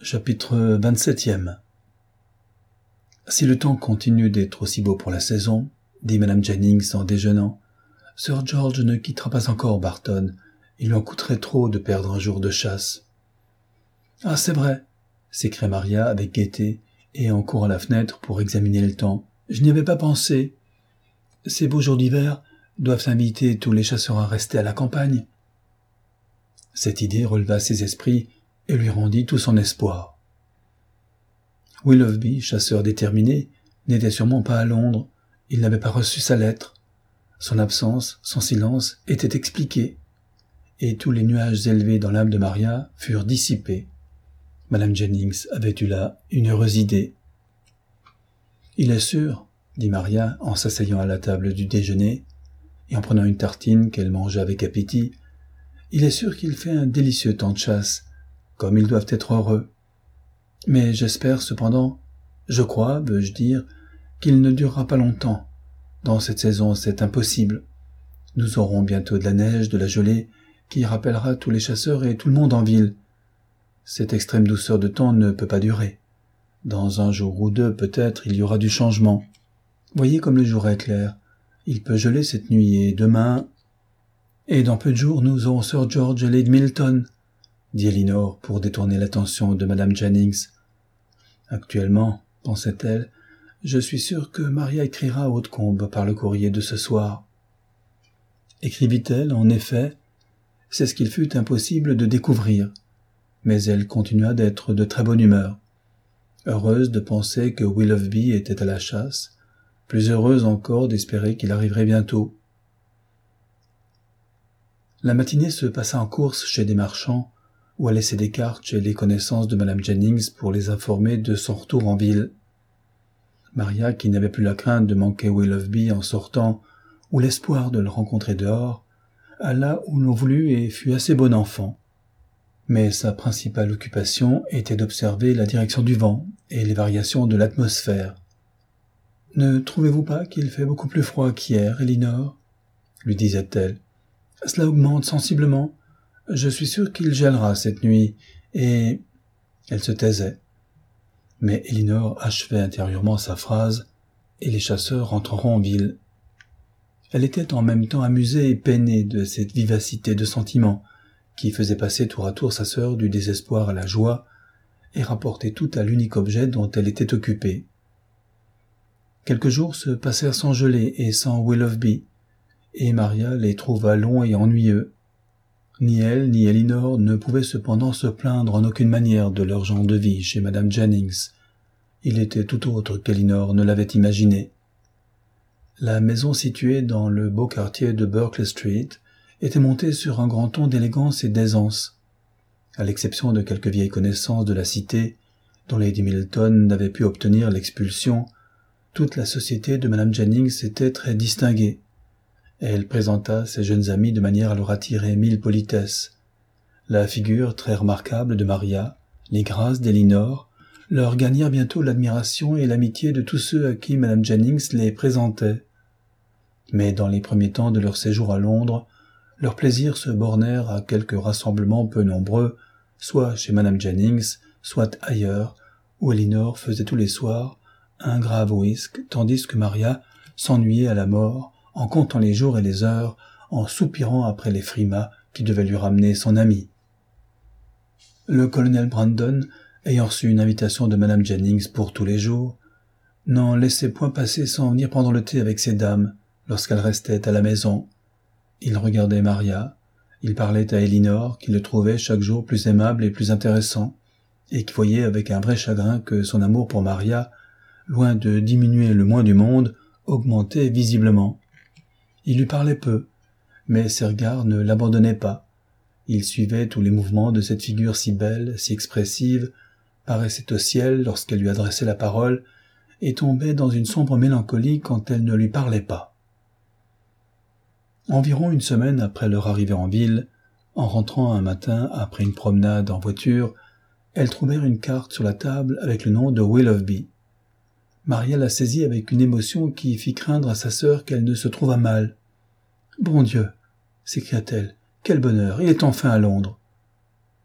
Chapitre 27e. Si le temps continue d'être aussi beau pour la saison, dit Madame Jennings en déjeunant, Sir George ne quittera pas encore Barton. Il lui en coûterait trop de perdre un jour de chasse. Ah, c'est vrai, s'écria Maria avec gaieté et en courant à la fenêtre pour examiner le temps. Je n'y avais pas pensé. Ces beaux jours d'hiver doivent inviter tous les chasseurs à rester à la campagne. Cette idée releva ses esprits et lui rendit tout son espoir. Willoughby, chasseur déterminé, n'était sûrement pas à Londres. Il n'avait pas reçu sa lettre. Son absence, son silence étaient expliqués. Et tous les nuages élevés dans l'âme de Maria furent dissipés. Madame Jennings avait eu là une heureuse idée. « Il est sûr, » dit Maria en s'asseyant à la table du déjeuner et en prenant une tartine qu'elle mangea avec appétit, « il est sûr qu'il fait un délicieux temps de chasse, comme ils doivent être heureux. Mais j'espère cependant, je crois, veux-je dire, qu'il ne durera pas longtemps. Dans cette saison, c'est impossible. Nous aurons bientôt de la neige, de la gelée, qui rappellera tous les chasseurs et tout le monde en ville. Cette extrême douceur de temps ne peut pas durer. Dans un jour ou deux, peut-être, il y aura du changement. Voyez comme le jour est clair. Il peut geler cette nuit et demain... Et dans peu de jours, nous aurons Sir George et Lady Milton, dit Elinor pour détourner l'attention de Madame Jennings. Actuellement, pensait-elle, je suis sûre que Maria écrira à Hautecombe par le courrier de ce soir. Écrivit-elle, en effet? C'est ce qu'il fut impossible de découvrir, mais elle continua d'être de très bonne humeur. Heureuse de penser que Willoughby était à la chasse, plus heureuse encore d'espérer qu'il arriverait bientôt. La matinée se passa en course chez des marchands, où elle laissait des cartes chez les connaissances de Madame Jennings pour les informer de son retour en ville. Maria, qui n'avait plus la crainte de manquer Willoughby en sortant, ou l'espoir de le rencontrer dehors, alla où l'on voulut et fut assez bon enfant. Mais sa principale occupation était d'observer la direction du vent et les variations de l'atmosphère. « Ne trouvez-vous pas qu'il fait beaucoup plus froid qu'hier, Elinor ?» lui disait-elle. « Cela augmente sensiblement. Je suis sûre qu'il gèlera cette nuit, et... » Elle se taisait. Mais Elinor achevait intérieurement sa phrase, et les chasseurs rentreront en ville. Elle était en même temps amusée et peinée de cette vivacité de sentiment qui faisait passer tour à tour sa sœur du désespoir à la joie et rapportait tout à l'unique objet dont elle était occupée. Quelques jours se passèrent sans gelée et sans Willoughby, et Maria les trouva longs et ennuyeux. Ni elle ni Elinor ne pouvaient cependant se plaindre en aucune manière de leur genre de vie chez Madame Jennings. Il était tout autre qu'Elinor ne l'avait imaginé. La maison située dans le beau quartier de Berkeley Street était montée sur un grand ton d'élégance et d'aisance. À l'exception de quelques vieilles connaissances de la cité, dont Lady Milton n'avait pu obtenir l'expulsion, toute la société de Madame Jennings était très distinguée. Elle présenta ses jeunes amis de manière à leur attirer 1000 politesses. La figure très remarquable de Maria, les grâces d'Elinor, leur gagnèrent bientôt l'admiration et l'amitié de tous ceux à qui Madame Jennings les présentait. Mais dans les premiers temps de leur séjour à Londres, leurs plaisirs se bornèrent à quelques rassemblements peu nombreux, soit chez Madame Jennings, soit ailleurs, où Elinor faisait tous les soirs un grave whist, tandis que Maria s'ennuyait à la mort, en comptant les jours et les heures, en soupirant après les frimas qui devaient lui ramener son ami. Le colonel Brandon, ayant reçu une invitation de Madame Jennings pour tous les jours, n'en laissait point passer sans venir prendre le thé avec ces dames, lorsqu'elles restaient à la maison. Il regardait Maria, il parlait à Elinor, qui le trouvait chaque jour plus aimable et plus intéressant, et qui voyait avec un vrai chagrin que son amour pour Maria, loin de diminuer le moins du monde, augmentait visiblement. Il lui parlait peu, mais ses regards ne l'abandonnaient pas. Il suivait tous les mouvements de cette figure si belle, si expressive, paraissait au ciel lorsqu'elle lui adressait la parole, et tombait dans une sombre mélancolie quand elle ne lui parlait pas. Environ une semaine après leur arrivée en ville, en rentrant un matin après une promenade en voiture, elles trouvèrent une carte sur la table avec le nom de Willoughby. Maria la saisit avec une émotion qui fit craindre à sa sœur qu'elle ne se trouvât mal. « Bon Dieu !» s'écria-t-elle. « Quel bonheur! Il est enfin à Londres !» «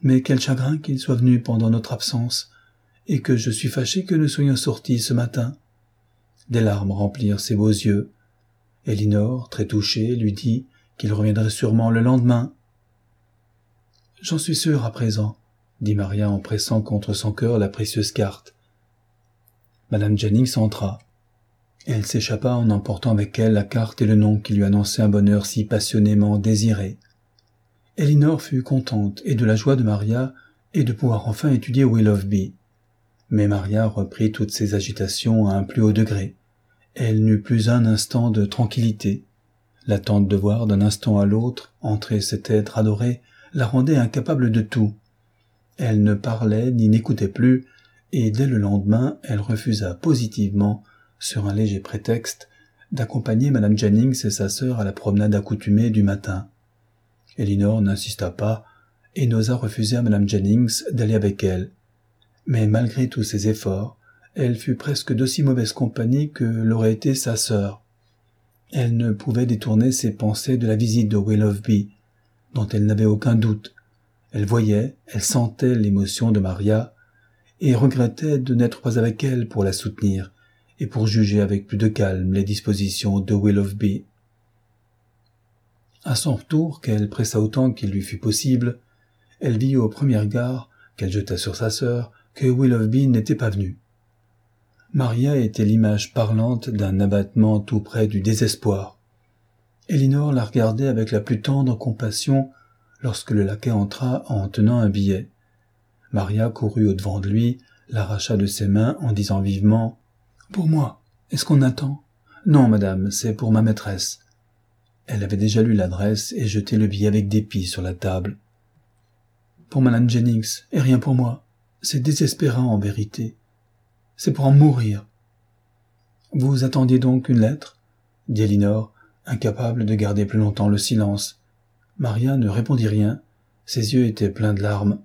Mais quel chagrin qu'il soit venu pendant notre absence, et que je suis fâché que nous soyons sortis ce matin. » Des larmes remplirent ses beaux yeux. Elinor, très touchée, lui dit qu'il reviendrait sûrement le lendemain. « J'en suis sûre à présent, » dit Maria en pressant contre son cœur la précieuse carte. Madame Jennings entra. Elle s'échappa en emportant avec elle la carte et le nom qui lui annonçaient un bonheur si passionnément désiré. Elinor fut contente et de la joie de Maria et de pouvoir enfin étudier Willoughby. Mais Maria reprit toutes ses agitations à un plus haut degré. Elle n'eut plus un instant de tranquillité. L'attente de voir d'un instant à l'autre entrer cet être adoré la rendait incapable de tout. Elle ne parlait ni n'écoutait plus, et dès le lendemain, elle refusa positivement, sur un léger prétexte, d'accompagner Madame Jennings et sa sœur à la promenade accoutumée du matin. Elinor n'insista pas et n'osa refuser à Madame Jennings d'aller avec elle. Mais malgré tous ses efforts, elle fut presque d'aussi mauvaise compagnie que l'aurait été sa sœur. Elle ne pouvait détourner ses pensées de la visite de Willoughby, dont elle n'avait aucun doute. Elle voyait, elle sentait l'émotion de Maria, et regrettait de n'être pas avec elle pour la soutenir, et pour juger avec plus de calme les dispositions de Willoughby. À son retour, qu'elle pressa autant qu'il lui fut possible, elle vit au premier regard, qu'elle jeta sur sa sœur, que Willoughby n'était pas venu. Maria était l'image parlante d'un abattement tout près du désespoir. Elinor la regardait avec la plus tendre compassion lorsque le laquais entra en tenant un billet. Maria courut au-devant de lui, l'arracha de ses mains en disant vivement « Pour moi, est-ce qu'on attend ?»« Non, madame, c'est pour ma maîtresse. » Elle avait déjà lu l'adresse et jeté le billet avec dépit sur la table. « Pour Madame Jennings, et rien pour moi. C'est désespérant en vérité. C'est pour en mourir. »« Vous attendiez donc une lettre ?» dit Elinor, incapable de garder plus longtemps le silence. Maria ne répondit rien. Ses yeux étaient pleins de larmes.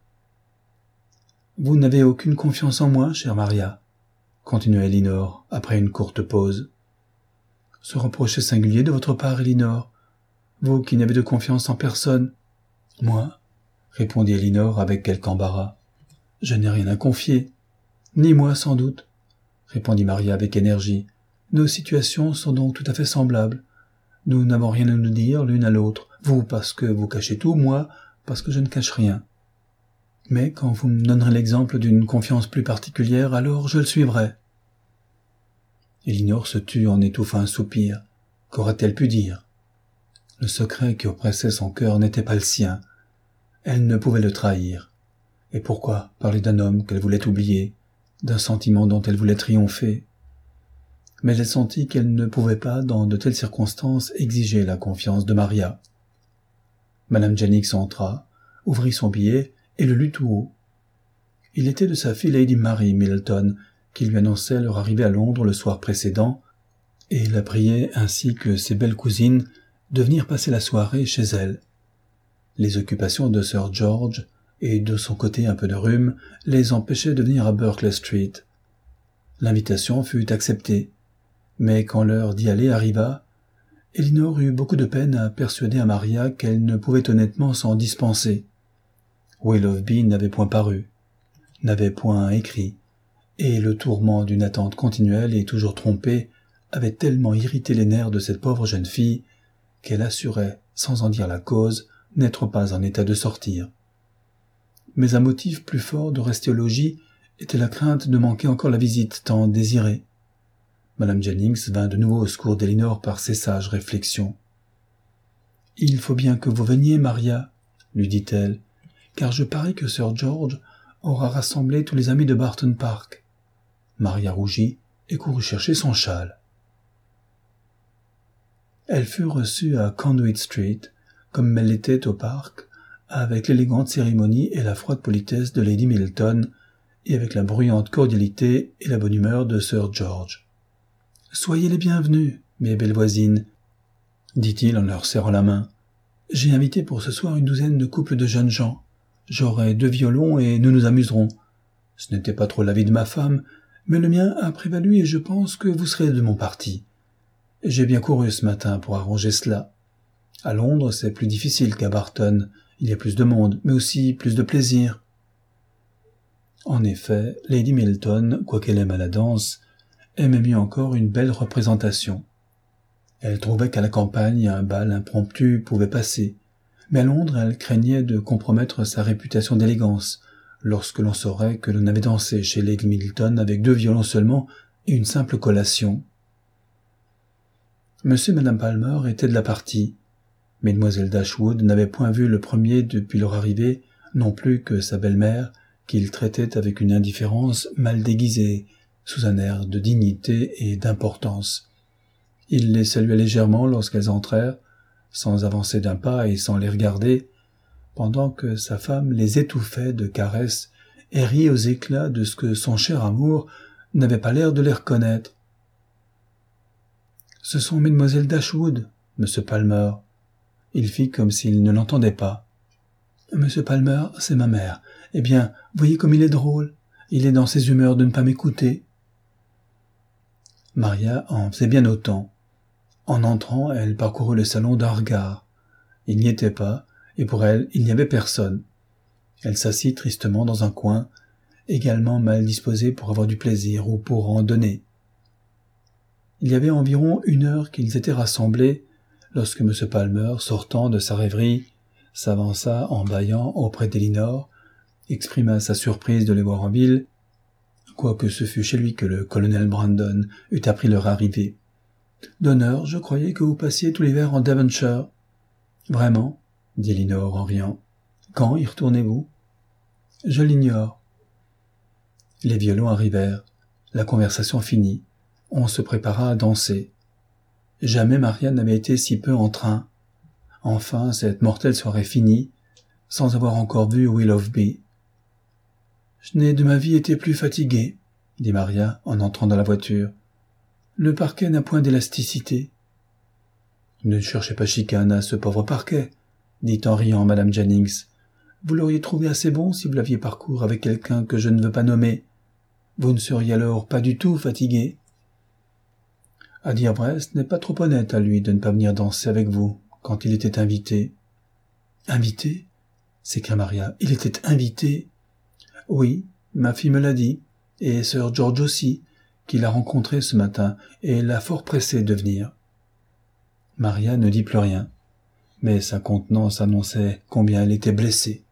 « Vous n'avez aucune confiance en moi, chère Maria ?» continua Elinor, après une courte pause. « Ce reproche est singulier de votre part, Elinor. Vous qui n'avez de confiance en personne. »« Moi ?» répondit Elinor avec quelque embarras. « Je n'ai rien à confier. »« Ni moi, sans doute, » répondit Maria avec énergie. « Nos situations sont donc tout à fait semblables. Nous n'avons rien à nous dire l'une à l'autre. Vous parce que vous cachez tout, moi parce que je ne cache rien. Mais quand vous me donnerez l'exemple d'une confiance plus particulière, alors je le suivrai. » Elinor se tut en étouffant un soupir. Qu'aurait-elle pu dire? Le secret qui oppressait son cœur n'était pas le sien. Elle ne pouvait le trahir. Et pourquoi parler d'un homme qu'elle voulait oublier, d'un sentiment dont elle voulait triompher? Mais elle sentit qu'elle ne pouvait pas, dans de telles circonstances, exiger la confiance de Maria. Madame Jennings entra, ouvrit son billet et le lut tout haut. Il était de sa fille Lady Mary Middleton, qui lui annonçait leur arrivée à Londres le soir précédent, et la priait, ainsi que ses belles cousines, de venir passer la soirée chez elle. Les occupations de Sir George, et de son côté un peu de rhume, les empêchaient de venir à Berkeley Street. L'invitation fut acceptée, mais quand l'heure d'y aller arriva, Elinor eut beaucoup de peine à persuader à Maria qu'elle ne pouvait honnêtement s'en dispenser. Willoughby n'avait point paru, n'avait point écrit, et le tourment d'une attente continuelle et toujours trompée avait tellement irrité les nerfs de cette pauvre jeune fille qu'elle assurait, sans en dire la cause, n'être pas en état de sortir. Mais un motif plus fort de rester au logis était la crainte de manquer encore la visite tant désirée. Madame Jennings vint de nouveau au secours d'Elinor par ses sages réflexions. « Il faut bien que vous veniez, Maria, » lui dit-elle, « car je parie que Sir George aura rassemblé tous les amis de Barton Park. » Maria rougit et courut chercher son châle. Elle fut reçue à Conduit Street, comme elle l'était au parc, avec l'élégante cérémonie et la froide politesse de Lady Middleton, et avec la bruyante cordialité et la bonne humeur de Sir George. « Soyez les bienvenus, mes belles voisines, » dit-il en leur serrant la main. « J'ai invité pour ce soir une douzaine de couples de jeunes gens. J'aurai 2 violons et nous nous amuserons. Ce n'était pas trop l'avis de ma femme, mais le mien a prévalu et je pense que vous serez de mon parti. J'ai bien couru ce matin pour arranger cela. À Londres, c'est plus difficile qu'à Barton. Il y a plus de monde, mais aussi plus de plaisir. » En effet, Lady Milton, quoiqu'elle aimât la danse, aimait mieux encore une belle représentation. Elle trouvait qu'à la campagne, un bal impromptu pouvait passer, mais à Londres, elle craignait de compromettre sa réputation d'élégance, lorsque l'on saurait que l'on avait dansé chez Lady Milton avec 2 violons seulement et une simple collation. Monsieur et Madame Palmer étaient de la partie. Mesdemoiselles Dashwood n'avaient point vu le premier depuis leur arrivée, non plus que sa belle-mère, qu'il traitait avec une indifférence mal déguisée, sous un air de dignité et d'importance. Il les saluait légèrement lorsqu'elles entrèrent, sans avancer d'un pas et sans les regarder, pendant que sa femme les étouffait de caresses et riait aux éclats de ce que son cher amour n'avait pas l'air de les reconnaître. « Ce sont mesdemoiselles Dashwood, monsieur Palmer. » Il fit comme s'il ne l'entendait pas. « Monsieur Palmer, c'est ma mère. Eh bien, voyez comme il est drôle. Il est dans ses humeurs de ne pas m'écouter. » Maria en faisait bien autant. En entrant, elle parcourut le salon d'un regard. Il n'y était pas, et pour elle, il n'y avait personne. Elle s'assit tristement dans un coin, également mal disposée pour avoir du plaisir ou pour en donner. Il y avait environ 1 heure qu'ils étaient rassemblés, lorsque M. Palmer, sortant de sa rêverie, s'avança en bâillant auprès d'Elinor, exprima sa surprise de les voir en ville, quoique ce fût chez lui que le colonel Brandon eût appris leur arrivée. « D'honneur, je croyais que vous passiez tout l'hiver en Devonshire. »« Vraiment ?» dit Elinor en riant. « Quand y retournez-vous ?»« Je l'ignore. » Les violons arrivèrent. La conversation finit. On se prépara à danser. Jamais Maria n'avait été si peu en train. Enfin, cette mortelle soirée finie, sans avoir encore vu Willoughby. « Je n'ai de ma vie été plus fatiguée, » dit Maria en entrant dans la voiture. « Le parquet n'a point d'élasticité. »« Ne cherchez pas chicane à ce pauvre parquet, » dit en riant Madame Jennings. « Vous l'auriez trouvé assez bon si vous l'aviez parcouru avec quelqu'un que je ne veux pas nommer. Vous ne seriez alors pas du tout fatigué. » À dire vrai, ce n'est pas trop honnête à lui de ne pas venir danser avec vous quand il était invité. « Invité ?» s'écria Maria. « Il était invité ?» ?»« Oui, ma fille me l'a dit, et Sir George aussi, qui l'a rencontré ce matin et l'a fort pressé de venir. » Maria ne dit plus rien, mais sa contenance annonçait combien elle était blessée.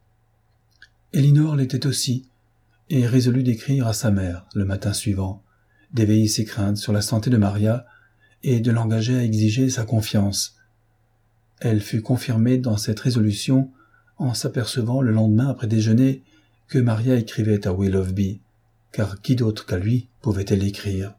Elinor l'était aussi, et résolut d'écrire à sa mère le matin suivant, d'éveiller ses craintes sur la santé de Maria et de l'engager à exiger sa confiance. Elle fut confirmée dans cette résolution en s'apercevant le lendemain après déjeuner que Maria écrivait à Willoughby, car qui d'autre qu'à lui pouvait-elle écrire?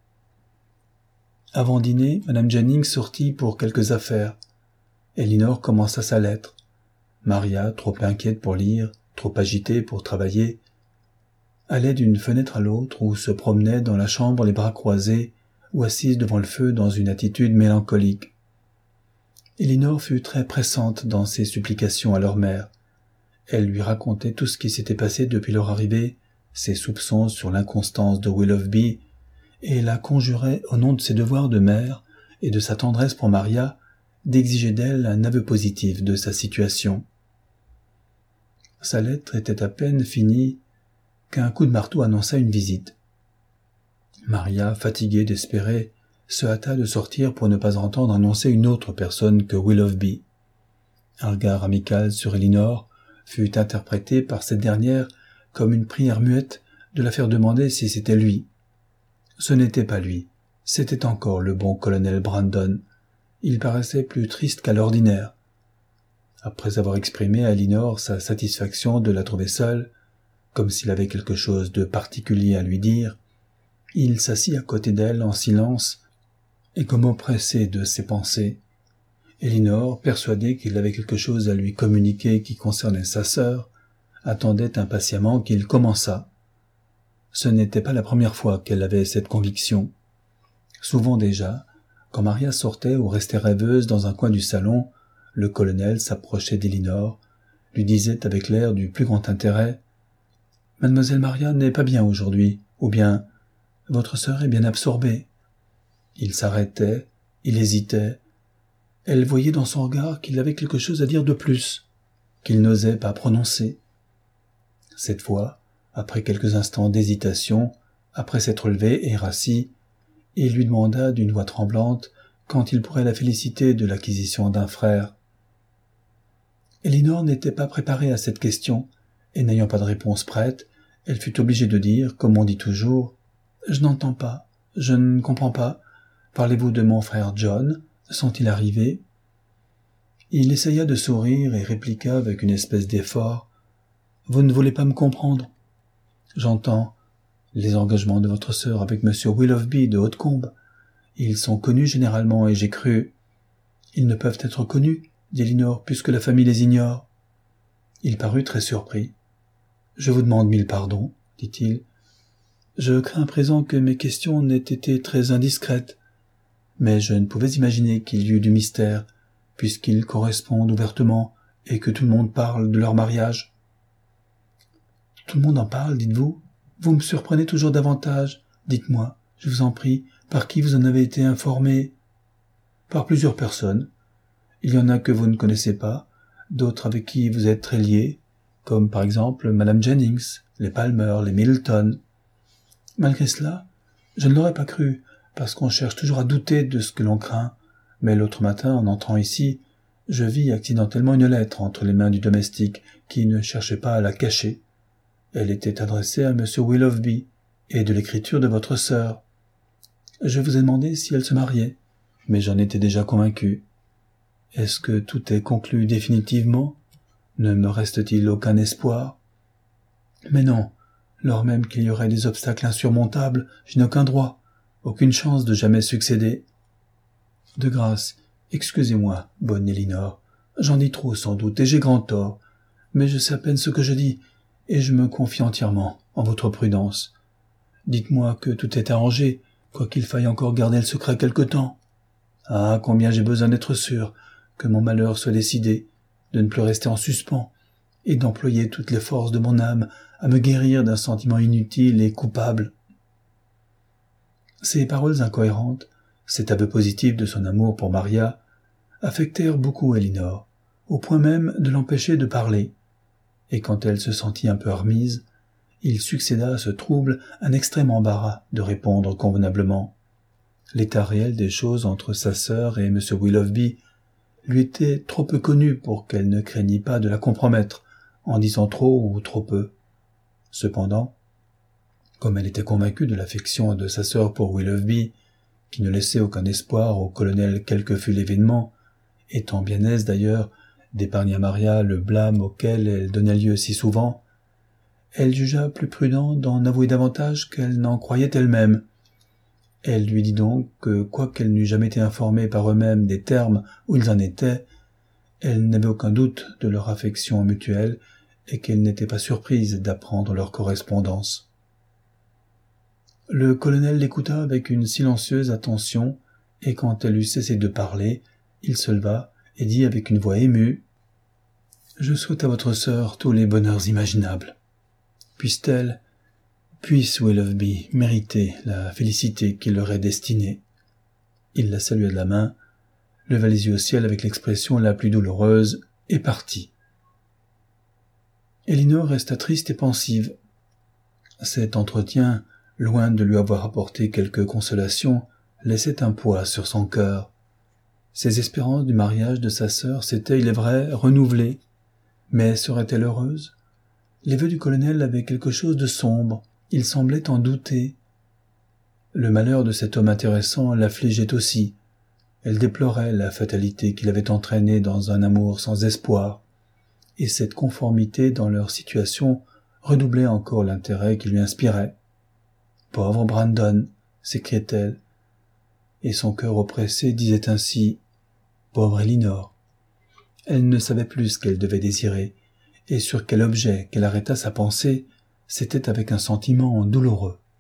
Avant dîner, Madame Jennings sortit pour quelques affaires. Elinor commença sa lettre. Maria, trop inquiète pour lire, trop agitée pour travailler, allait d'une fenêtre à l'autre ou se promenait dans la chambre les bras croisés ou assise devant le feu dans une attitude mélancolique. Elinor fut très pressante dans ses supplications à leur mère. Elle lui racontait tout ce qui s'était passé depuis leur arrivée, ses soupçons sur l'inconstance de Willoughby, et la conjurait au nom de ses devoirs de mère et de sa tendresse pour Maria d'exiger d'elle un aveu positif de sa situation. Sa lettre était à peine finie qu'un coup de marteau annonça une visite. Maria, fatiguée d'espérer, se hâta de sortir pour ne pas entendre annoncer une autre personne que Willoughby. Un regard amical sur Elinor fut interprété par cette dernière comme une prière muette de la faire demander si c'était lui. Ce n'était pas lui, c'était encore le bon colonel Brandon. Il paraissait plus triste qu'à l'ordinaire. Après avoir exprimé à Elinor sa satisfaction de la trouver seule, comme s'il avait quelque chose de particulier à lui dire, il s'assit à côté d'elle en silence et comme oppressé de ses pensées. Elinor, persuadée qu'il avait quelque chose à lui communiquer qui concernait sa sœur, attendait impatiemment qu'il commençât. Ce n'était pas la première fois qu'elle avait cette conviction. Souvent déjà, quand Maria sortait ou restait rêveuse dans un coin du salon, le colonel s'approchait d'Elinor, lui disait avec l'air du plus grand intérêt « Mademoiselle Maria n'est pas bien aujourd'hui » ou bien « Votre sœur est bien absorbée ». Il s'arrêtait, il hésitait. Elle voyait dans son regard qu'il avait quelque chose à dire de plus. qu'il n'osait pas prononcer. Cette fois, après quelques instants d'hésitation, après s'être levé et rassis, il lui demanda d'une voix tremblante quand il pourrait la féliciter de l'acquisition d'un frère. Elinor n'était pas préparée à cette question, et n'ayant pas de réponse prête, elle fut obligée de dire, comme on dit toujours, « Je n'entends pas, je ne comprends pas. Parlez-vous de mon frère John? Sont-ils arrivés ?» Il essaya de sourire et répliqua avec une espèce d'effort, « Vous ne voulez pas me comprendre. J'entends les engagements de votre sœur avec M. Willoughby de Hautecombe. Ils sont connus généralement et j'ai cru... »« Ils ne peuvent être connus, dit Elinor, puisque la famille les ignore. » Il parut très surpris. « Je vous demande 1000 pardons, dit-il. Je crains à présent que mes questions n'aient été très indiscrètes, mais je ne pouvais imaginer qu'il y eût du mystère, puisqu'ils correspondent ouvertement et que tout le monde parle de leur mariage. »« Tout le monde en parle, dites-vous ? Vous me surprenez toujours davantage. Dites-moi, je vous en prie, par qui vous en avez été informé ? » ?»« Par plusieurs personnes. Il y en a que vous ne connaissez pas, d'autres avec qui vous êtes très liés, comme par exemple Madame Jennings, les Palmer, les Middleton. Malgré cela, je ne l'aurais pas cru, parce qu'on cherche toujours à douter de ce que l'on craint. Mais l'autre matin, en entrant ici, je vis accidentellement une lettre entre les mains du domestique qui ne cherchait pas à la cacher. Elle était adressée à M. Willoughby et de l'écriture de votre sœur. Je vous ai demandé si elle se mariait, mais j'en étais déjà convaincu. Est-ce que tout est conclu définitivement? Ne me reste-t-il aucun espoir? Mais non, lors même qu'il y aurait des obstacles insurmontables, je n'ai aucun droit, aucune chance de jamais succéder. De grâce, excusez-moi, bonne Elinor, j'en dis trop sans doute et j'ai grand tort, mais je sais à peine ce que je dis, et je me confie entièrement en votre prudence. Dites-moi que tout est arrangé, quoiqu'il faille encore garder le secret quelque temps. Ah, combien j'ai besoin d'être sûr que mon malheur soit décidé, de ne plus rester en suspens, et d'employer toutes les forces de mon âme à me guérir d'un sentiment inutile et coupable. » Ces paroles incohérentes, cet aveu positif de son amour pour Maria, affectèrent beaucoup Elinor, au point même de l'empêcher de parler, et quand elle se sentit un peu remise, il succéda à ce trouble un extrême embarras de répondre convenablement. L'état réel des choses entre sa sœur et M. Willoughby lui était trop peu connu pour qu'elle ne craignît pas de la compromettre en disant trop ou trop peu. Cependant, comme elle était convaincue de l'affection de sa sœur pour Willoughby, qui ne laissait aucun espoir au colonel quel que fût l'événement, étant bien aise d'ailleurs d'épargner à Maria le blâme auquel elle donnait lieu si souvent, elle jugea plus prudent d'en avouer davantage qu'elle n'en croyait elle-même. Elle lui dit donc que, quoiqu'elle n'eût jamais été informée par eux-mêmes des termes où ils en étaient, elle n'avait aucun doute de leur affection mutuelle et qu'elle n'était pas surprise d'apprendre leur correspondance. Le colonel l'écouta avec une silencieuse attention, et quand elle eut cessé de parler, il se leva et dit avec une voix émue, « Je souhaite à votre sœur tous les bonheurs imaginables. Puisse Willoughby mériter la félicité qui leur est destinée. » Il la salua de la main, leva les yeux au ciel avec l'expression la plus douloureuse, et partit. Elinor resta triste et pensive. Cet entretien, loin de lui avoir apporté quelque consolation, laissait un poids sur son cœur. Ses espérances du mariage de sa sœur s'étaient, il est vrai, renouvelées. Mais serait-elle heureuse? Les vœux du colonel avaient quelque chose de sombre, il semblait en douter. Le malheur de cet homme intéressant l'affligeait aussi. Elle déplorait la fatalité qui l'avait entraîné dans un amour sans espoir, et cette conformité dans leur situation redoublait encore l'intérêt qu'il lui inspirait. « Pauvre Brandon !» s'écriait-elle, et son cœur oppressé disait ainsi « Pauvre Elinor !» Elle ne savait plus ce qu'elle devait désirer, et sur quel objet qu'elle arrêta sa pensée, c'était avec un sentiment douloureux.